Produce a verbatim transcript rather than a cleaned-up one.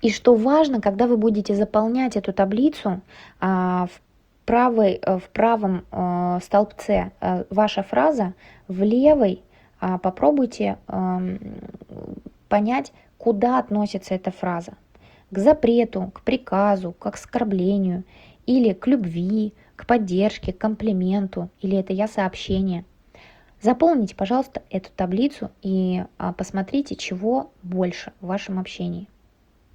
И что важно, когда вы будете заполнять эту таблицу, а, в правой, э, в правом э, столбце э, ваша фраза, в левой а, попробуйте ам, понять, куда относится эта фраза. К запрету, к приказу, к оскорблению, или к любви, к поддержке, к комплименту, или это я сообщение. Заполните, пожалуйста, эту таблицу и а, посмотрите, чего больше в вашем общении.